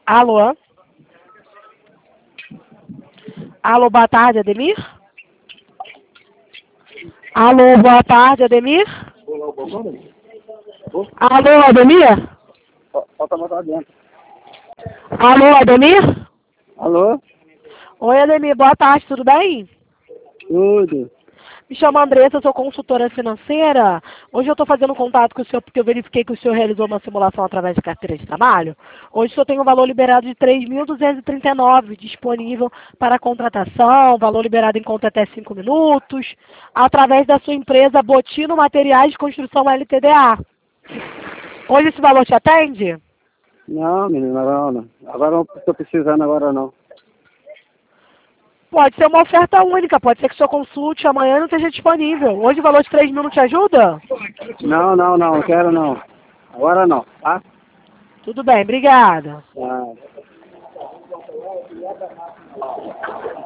Alô? Alô, boa tarde, Ademir? Alô, boa tarde, Ademir? Alô, Ademir? Falta botar dentro. Alô, Ademir? Alô? Oi, Ademir, boa tarde, tudo bem? Tudo. Me chamo Andressa, eu sou consultora financeira. Hoje eu estou fazendo contato com o senhor porque eu verifiquei que o senhor realizou uma simulação através de carteira de trabalho. Hoje o senhor tem um valor liberado de 3.239 disponível para contratação, valor liberado em conta até 5 minutos, através da sua empresa Botino Materiais de Construção LTDA. Hoje esse valor te atende? Não, menina, não. Agora não estou precisando agora não. Pode ser uma oferta única, pode ser que o senhor consulte amanhã e não esteja disponível. Hoje o valor de 3 mil não te ajuda? Não quero não. Agora não, tá? Tudo bem, obrigada. Ah.